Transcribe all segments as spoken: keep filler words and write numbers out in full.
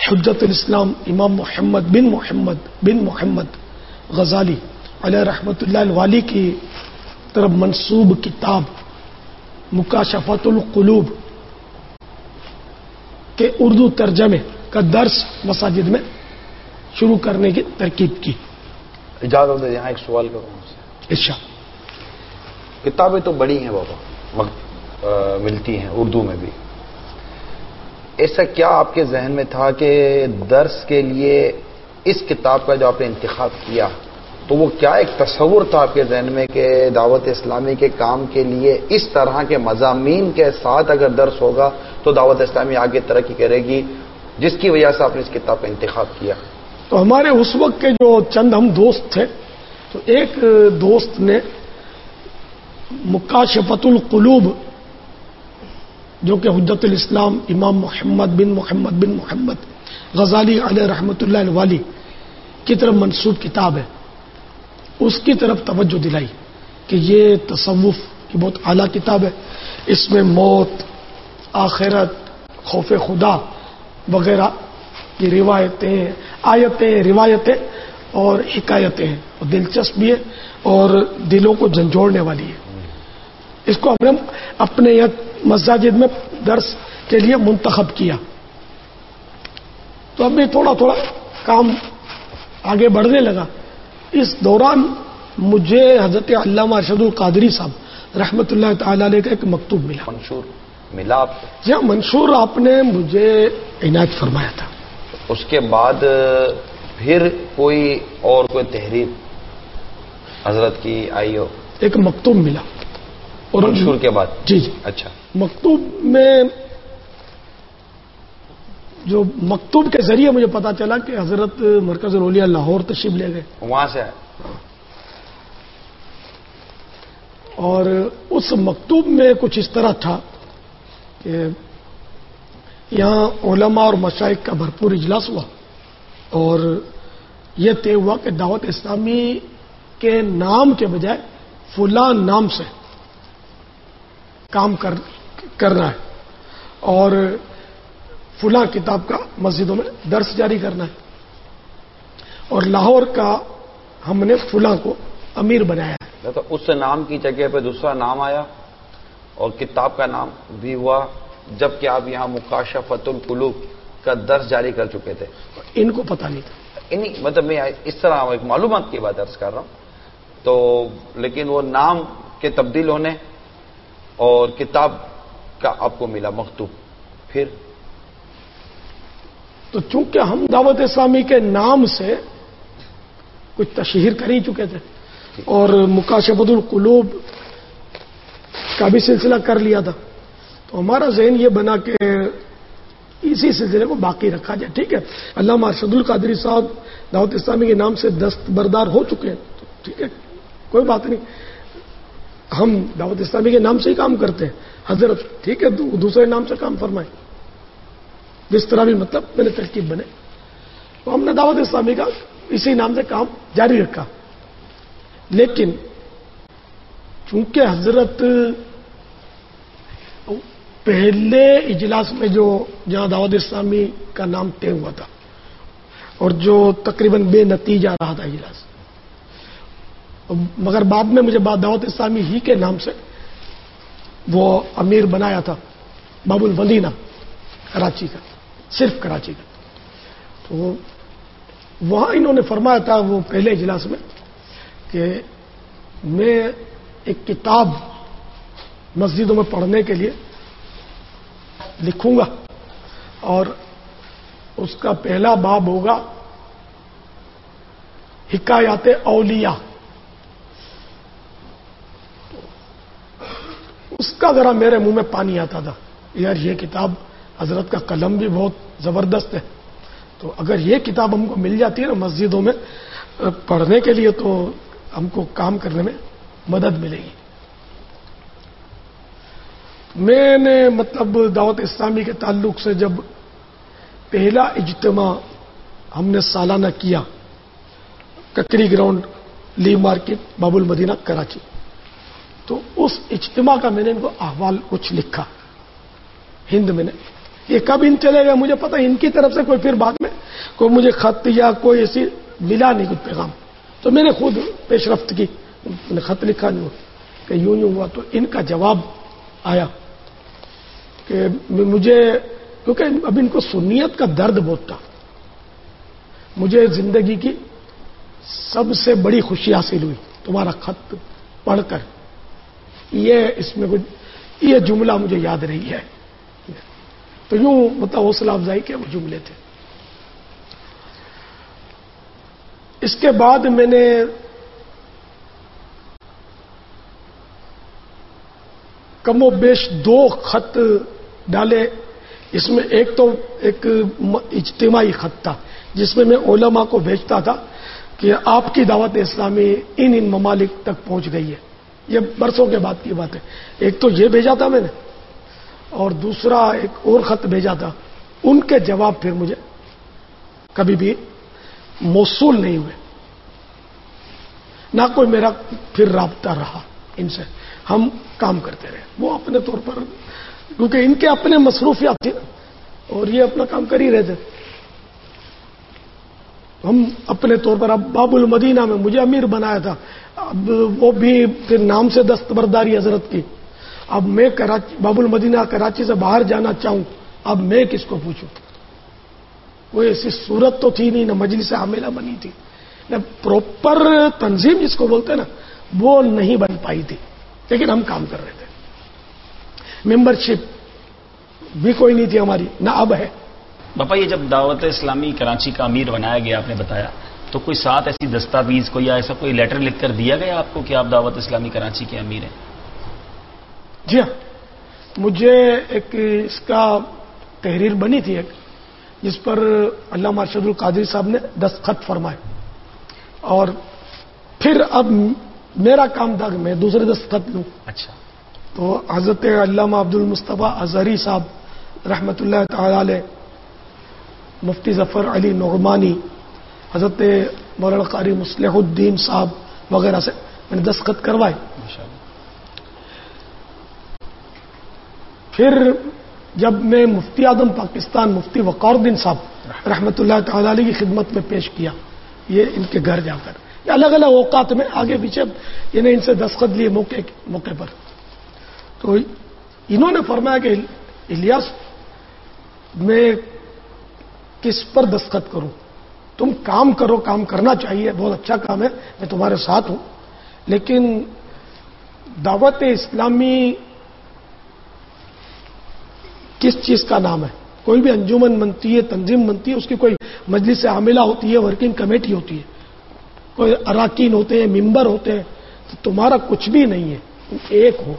حجت الاسلام امام محمد بن محمد بن محمد غزالی علیہ رحمۃ اللہ الوالی کی طرف منسوب کتاب مکاشفۃ القلوب کے اردو ترجمے کا درس مساجد میں شروع کرنے کی ترکیب کی. اجازت ہے یہاں ایک سوال کروں سے. اچھا. کتابیں تو بڑی ہیں بابا, ملتی ہیں اردو میں بھی. ایسا کیا آپ کے ذہن میں تھا کہ درس کے لیے اس کتاب کا جو آپ نے انتخاب کیا, تو وہ کیا ایک تصور تھا آپ کے ذہن میں کہ دعوت اسلامی کے کام کے لیے اس طرح کے مضامین کے ساتھ اگر درس ہوگا تو دعوت اسلامی آگے ترقی کرے گی, جس کی وجہ سے آپ نے اس کتاب کا انتخاب کیا؟ تو ہمارے اس وقت کے جو چند ہم دوست تھے, تو ایک دوست نے مکاشفۃ القلوب جو کہ حجت الاسلام امام محمد بن محمد بن محمد غزالی علیہ رحمۃ اللہ الوالی کی طرف منسوب کتاب ہے, اس کی طرف توجہ دلائی کہ یہ تصوف کی بہت اعلیٰ کتاب ہے, اس میں موت, آخرت, خوف خدا وغیرہ کی روایتیں, آیتیں, روایتیں اور حکایتیں ہیں, اور دلچسپ بھی ہے اور دلوں کو جھنجھوڑنے والی ہے. اس کو ہم نے اپنے مساجد میں درس کے لیے منتخب کیا. تو اب بھی تھوڑا تھوڑا کام آگے بڑھنے لگا. اس دوران مجھے حضرت علامہ ارشد القادری صاحب رحمۃ اللہ تعالی علیہ کا ایک مکتوب ملا. منشور ملا آپ کو؟ جی ہاں, منشور آپ نے مجھے عنایت فرمایا تھا. اس کے بعد پھر کوئی اور کوئی تحریر حضرت کی آئی ہو؟ ایک مکتوب ملا. اور منشور کے بعد؟ جی جی. اچھا. مکتوب میں جو مکتوب کے ذریعے مجھے پتا چلا کہ حضرت مرکز الاولیاء لاہور تشریف لے گئے, وہاں سے آئے. اور اس مکتوب میں کچھ اس طرح تھا کہ یہاں علماء اور مشائخ کا بھرپور اجلاس ہوا, اور یہ طے ہوا کہ دعوت اسلامی کے نام کے بجائے فلاں نام سے کام کر کرنا ہے, اور فلاں کتاب کا مسجدوں میں درس جاری کرنا ہے, اور لاہور کا ہم نے فلاں کو امیر بنایا ہے. تو اس نام کی جگہ پہ دوسرا نام آیا اور کتاب کا نام بھی ہوا, جبکہ آپ یہاں مکاشفۃ القلوب کا درس جاری کر چکے تھے. ان کو پتہ نہیں تھا. انہی مطلب میں اس طرح ایک معلومات کی بات عرض کر رہا ہوں. تو لیکن وہ نام کے تبدیل ہونے اور کتاب کا آپ کو ملا مکتوب, پھر تو چونکہ ہم دعوت اسلامی کے نام سے کچھ تشہیر کر ہی چکے تھے, اور مکاشفۃ القلوب کا بھی سلسلہ کر لیا تھا, تو ہمارا ذہن یہ بنا کہ اسی سلسلے کو باقی رکھا جائے. ٹھیک ہے, علامہ ارشد القادری صاحب دعوت اسلامی کے نام سے دستبردار ہو چکے ہیں, تو ٹھیک ہے, کوئی بات نہیں, ہم دعوت اسلامی کے نام سے ہی کام کرتے ہیں. حضرت ٹھیک ہے دوسرے نام سے کام فرمائیں, جس طرح بھی مطلب میں نے ترکیب بنے, تو ہم نے دعوت اسلامی کا اسی نام سے کام جاری رکھا. لیکن چونکہ حضرت پہلے اجلاس میں جو جہاں دعوت اسلامی کا نام طے ہوا تھا, اور جو تقریباً بے نتیجہ رہا تھا اجلاس, مگر بعد میں مجھے بعد دعوت اسلامی ہی کے نام سے وہ امیر بنایا تھا, باب المدینہ کراچی کا, صرف کراچی کا. تو وہاں انہوں نے فرمایا تھا وہ پہلے اجلاس میں کہ میں ایک کتاب مسجدوں میں پڑھنے کے لیے لکھوں گا, اور اس کا پہلا باب ہوگا حکایات اولیاء. اس کا ذرا میرے منہ میں پانی آتا تھا, یار یہ کتاب حضرت کا قلم بھی بہت زبردست ہے, تو اگر یہ کتاب ہم کو مل جاتی ہے نا مسجدوں میں پڑھنے کے لیے, تو ہم کو کام کرنے میں مدد ملے گی. میں نے مطلب دعوت اسلامی کے تعلق سے جب پہلا اجتماع ہم نے سالانہ کیا ککری گراؤنڈ لی مارکیٹ باب المدینہ کراچی, تو اس اجتماع کا میں نے ان کو احوال کچھ لکھا, ہند میں نے یہ کب ان چلے گئے مجھے پتہ، ان کی طرف سے کوئی پھر بعد میں کوئی مجھے خط یا کوئی ایسی ملا نہیں کچھ پیغام، تو میں نے خود پیش رفت کی، میں نے خط لکھا نہیں کہ یوں یوں ہوا، تو ان کا جواب آیا کہ مجھے، کیونکہ اب ان کو سنیت کا درد بہت تھا، مجھے زندگی کی سب سے بڑی خوشی حاصل ہوئی تمہارا خط پڑھ کر، یہ اس میں کچھ یہ جملہ مجھے یاد رہی ہے، تو یوں مطلب حوصلہ افزائی کے وہ جملے تھے۔ اس کے بعد میں نے کم و بیش دو خط ڈالے، اس میں ایک تو ایک اجتماعی خط تھا جس میں میں علماء کو بھیجتا تھا کہ آپ کی دعوت اسلامی ان ان ممالک تک پہنچ گئی ہے، یہ برسوں کے بعد کی بات ہے۔ ایک تو یہ بھیجا تھا میں نے، اور دوسرا ایک اور خط بھیجا تھا، ان کے جواب پھر مجھے کبھی بھی موصول نہیں ہوئے، نہ کوئی میرا پھر رابطہ رہا ان سے، ہم کام کرتے رہے، وہ اپنے طور پر، کیونکہ ان کے اپنے مصروفیات تھی نا، اور یہ اپنا کام کر ہی رہے تھے، ہم اپنے طور پر۔ اب باب المدینہ میں مجھے امیر بنایا تھا، اب وہ بھی پھر نام سے دستبرداری حضرت کی، اب میں کراچی باب المدینہ کراچی سے باہر جانا چاہوں، اب میں کس کو پوچھوں؟ کوئی ایسی صورت تو تھی نہیں، نہ مجلس عاملہ بنی تھی، نہ پراپر تنظیم جس کو بولتے ہیں نا وہ نہیں بن پائی تھی، لیکن ہم کام کر رہے تھے۔ ممبرشپ بھی کوئی نہیں تھی ہماری، نہ اب ہے۔ باپا یہ جب دعوت اسلامی کراچی کا امیر بنایا گیا، آپ نے بتایا، تو کوئی ساتھ ایسی دستاویز کوئی یا ایسا کوئی لیٹر لکھ کر دیا گیا آپ کو کہ آپ دعوت اسلامی کراچی کے امیر ہیں؟ جی ہاں، مجھے ایک اس کا تحریر بنی تھی ایک، جس پر علامہ ارشد القادری صاحب نے دستخط فرمائے، اور پھر اب میرا کام تھا کہ میں دوسرے دستخط لوں۔ اچھا، تو حضرت علامہ عبد المصطفیٰ اظہری صاحب رحمۃ اللہ تعالی علیہ، مفتی ظفر علی نعمانی، حضرت مولانا قاری مصلح الدین صاحب وغیرہ سے میں نے دستخط کروائے۔ پھر جب میں مفتی اعظم پاکستان مفتی وقار الدین صاحب رحمۃ اللہ تعالی علیہ کی خدمت میں پیش کیا، یہ ان کے گھر جا کر، یہ الگ الگ اوقات میں آگے پیچھے انہیں ان سے دستخط لیے موقع موقع پر، تو انہوں نے فرمایا کہ الیاس میں کس پر دستخط کروں، تم کام کرو، کام کرنا چاہیے، بہت اچھا کام ہے، میں تمہارے ساتھ ہوں، لیکن دعوت اسلامی کس چیز کا نام ہے؟ کوئی بھی انجمن بنتی ہے، تنظیم بنتی ہے، اس کی کوئی مجلس عاملہ ہوتی ہے، ورکنگ کمیٹی ہوتی ہے، کوئی اراکین ہوتے ہیں، ممبر ہوتے ہیں، تو تمہارا کچھ بھی نہیں ہے، تم ایک ہو،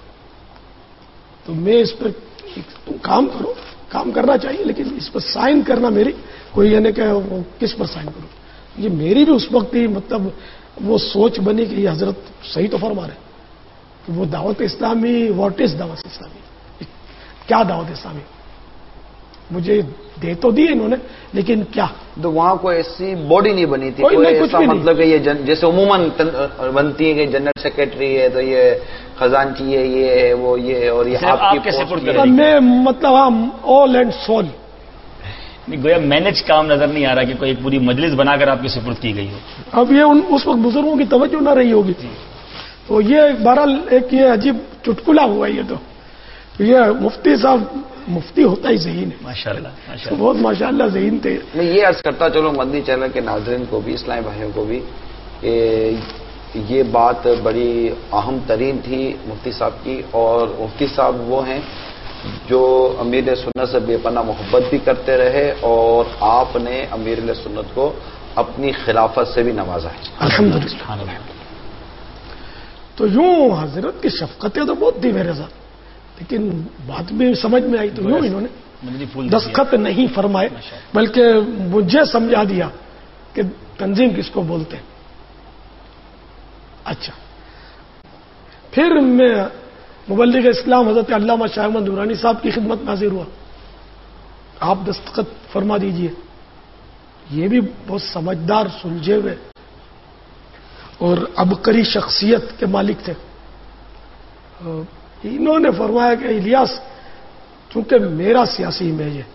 تو میں اس پر تم کام کرو، کام کرنا چاہیے، لیکن اس پر سائن کرنا میری کوئی یعنی کہ کس پر سائن کروں، یہ میری بھی اس وقت ہی مطلب وہ سوچ بنی کہ یہ حضرت صحیح تو فرما رہے کہ وہ دعوت اسلامی، واٹ از دعوت اسلامی، کیا دعوت اسلامی، مجھے دے تو دی انہوں نے، لیکن کیا؟ تو وہاں کوئی ایسی باڈی نہیں بنی تھی، کوئی کوئی نہیں، کچھ ایسا بھی نہیں۔ مطلب کہ یہ جن جیسے عموماً بنتی ہے کہ جنرل سیکرٹری ہے تو یہ خزانچی ہے، یہ ہے وہ یہ ہے، اور یہ صرف آپ کی کے پوسٹ سپورٹ یہ کر ہے۔ رہی میں مطلب ہم آل اینڈ سول، گویا مینج کام نظر نہیں آ رہا کہ کوئی ایک پوری مجلس بنا کر آپ کی سپرد کی گئی ہو۔ اب یہ ان اس وقت بزرگوں کی توجہ نہ رہی ہوگی، تو یہ بہرحال ایک یہ عجیب چٹکلا ہوا، یہ تو یہ مفتی صاحب مفتی ہوتا ہی ذہین ہے، ماشاءاللہ تو ماشاءاللہ۔ بہت ماشاءاللہ ذہین تھے۔ میں یہ عرض کرتا چلو مدنی چینل کے ناظرین کو بھی، اسلامی بھائیوں کو بھی، کہ یہ بات بڑی اہم ترین تھی مفتی صاحب کی، اور مفتی صاحب وہ ہیں جو امیر سنت سے بے پناہ محبت بھی کرتے رہے، اور آپ نے امیر سنت کو اپنی خلافت سے بھی نوازا ہے۔ الحمدللہ۔ تو یوں حضرت کی شفقتیں تو بہت تھی میرے ساتھ، لیکن بات بھی سمجھ میں آئی تو یوں انہوں نے دستخط نہیں فرمائے، بلکہ مجھے سمجھا دیا کہ تنظیم کس کو بولتے ہیں۔ اچھا، پھر میں مبلغ اسلام حضرت علامہ شاہ احمد نورانی صاحب کی خدمت میں حاضر ہوا، آپ دستخط فرما دیجئے۔ یہ بھی بہت سمجھدار، سلجھے ہوئے اور عبقری شخصیت کے مالک تھے۔ انہوں نے فرمایا کہ الیاس چونکہ میرا سیاسی امیج ہے،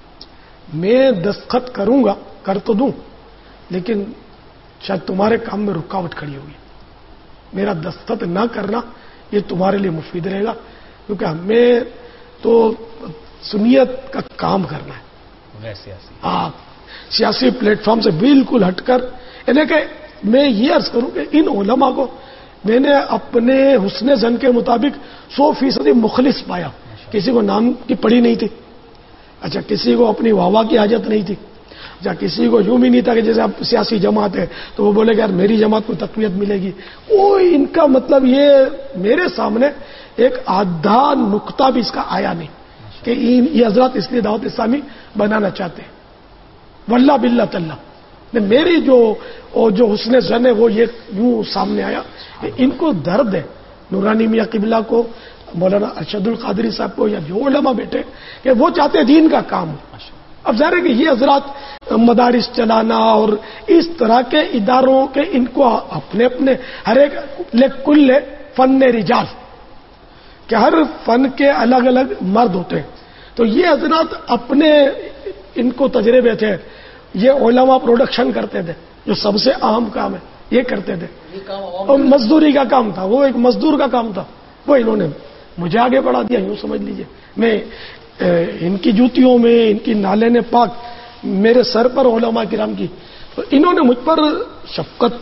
میں دستخط کروں گا، کر تو دوں، لیکن شاید تمہارے کام میں رکاوٹ کھڑی ہوگی۔ میرا دستخط نہ کرنا یہ تمہارے لیے مفید رہے گا، کیونکہ ہمیں تو سنیت کا کام کرنا ہے، سیاسی ہاں سیاسی پلیٹ فارم سے بالکل ہٹ کر، یعنی کہ میں یہ عرض کروں کہ ان علماء کو میں نے اپنے حسن زن کے مطابق سو فیصدی مخلص پایا۔ کسی کو نام کی پڑی نہیں تھی، اچھا کسی کو اپنی واہ واہ کی حاجت نہیں تھی، اچھا کسی کو یوں بھی نہیں تھا کہ جیسے اب سیاسی جماعت ہے تو وہ بولے کہ یار میری جماعت کو تقویت ملے گی، کوئی ان کا مطلب یہ میرے سامنے ایک آدھا نقطہ بھی اس کا آیا نہیں کہ یہ حضرات اس لیے دعوت اسلامی بنانا چاہتے ہیں۔ واللہ باللہ تاللہ میری جو جو حسن زن ہے وہ یہ یوں سامنے آیا کہ ان کو درد ہے، نورانی میاں قبلہ کو، مولانا ارشد القادری صاحب کو، یا جو علماء بیٹھے کہ وہ چاہتے ہیں دین کا کام ہو۔ اب ظاہر ہے کہ یہ حضرات مدارس چلانا اور اس طرح کے اداروں کے ان کو اپنے اپنے ہر ایک کل فن رجال کہ ہر فن کے الگ الگ مرد ہوتے ہیں، تو یہ حضرات اپنے ان کو تجربے تھے، یہ علماء پروڈکشن کرتے تھے جو سب سے اہم کام ہے یہ کرتے تھے، اور مزدوری کا کام تھا، وہ ایک مزدور کا کام تھا، وہ انہوں نے مجھے آگے بڑھا دیا، یوں سمجھ لیجئے میں ان کی جوتیوں میں، ان کی نالین پاک میرے سر پر علماء کرام کی، تو انہوں نے مجھ پر شفقت،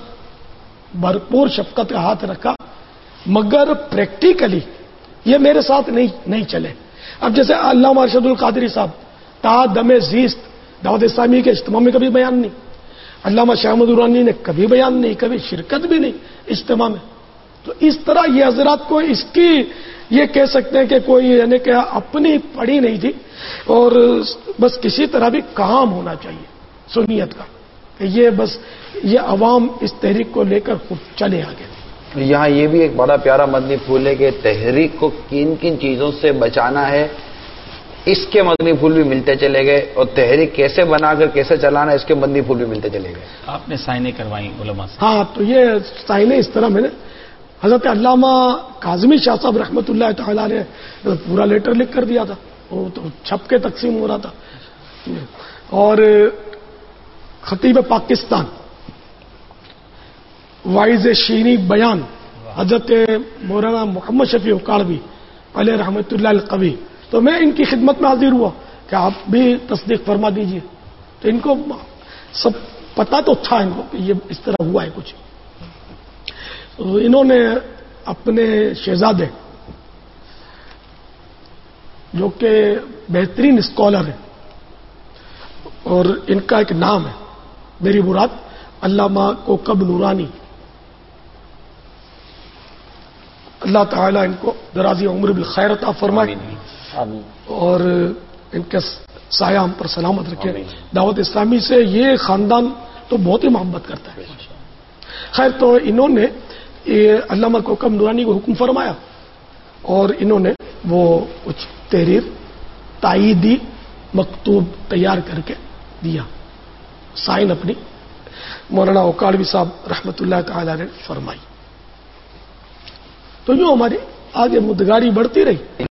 بھرپور شفقت کا ہاتھ رکھا، مگر پریکٹیکلی یہ میرے ساتھ نہیں نہیں چلے۔ اب جیسے علامہ ارشد القادری صاحب تا دم زیست دعوت اسلامی کے اجتماع میں کبھی بیان نہیں، علامہ شاہ احمد درانی نے کبھی بیان نہیں، کبھی شرکت بھی نہیں اجتماع میں، تو اس طرح یہ حضرات کو اس کی یہ کہہ سکتے ہیں کہ کوئی یعنی کہ اپنی پڑی نہیں تھی، اور بس کسی طرح بھی کام ہونا چاہیے سنیت کا، کہ یہ بس یہ عوام اس تحریک کو لے کر خود چلے آگے۔ یہاں یہ بھی ایک بڑا پیارا مدنی پھول ہے کہ تحریک کو کن کن چیزوں سے بچانا ہے، اس کے مدنی پھول بھی ملتے چلے گئے، اور تحریک کیسے بنا کر کیسے چلانا ہے اس کے مدنی پھول بھی ملتے چلے گئے۔ آپ نے سائنیں کروائی علماء سے؟ ہاں، تو یہ سائنیں اس طرح میں نے حضرت علامہ کاظمی شاہ صاحب رحمۃ اللہ تعالیٰ نے پورا لیٹر لکھ کر دیا تھا، وہ تو چھپ کے تقسیم ہو رہا تھا، اور خطیب پاکستان وائز شینی بیان حضرت مولانا محمد شفیع اکاڑوی علیہ رحمۃ اللہ القوی، تو میں ان کی خدمت میں حاضر ہوا کہ آپ بھی تصدیق فرما دیجئے، تو ان کو سب پتہ تو تھا ان کو کہ یہ اس طرح ہوا ہے کچھ، تو انہوں نے اپنے شہزادے جو کہ بہترین اسکالر ہیں اور ان کا ایک نام ہے میری مراد علامہ کوکب نورانی، اللہ تعالیٰ ان کو درازی عمر بالخیر عطا فرمائے اور ان کے سایہ ہم پر سلامت رکھے۔ دعوت اسلامی سے یہ خاندان تو بہت ہی محبت کرتا ہے۔ خیر، تو انہوں نے علامہ کوکب نورانی کو حکم فرمایا اور انہوں نے وہ کچھ تحریر تائیدی مکتوب تیار کر کے دیا، سائن اپنی مولانا اوکاڑوی صاحب رحمۃ اللہ تعالی نے فرمائی، تو یوں ہماری آگے مدگاری بڑھتی رہی۔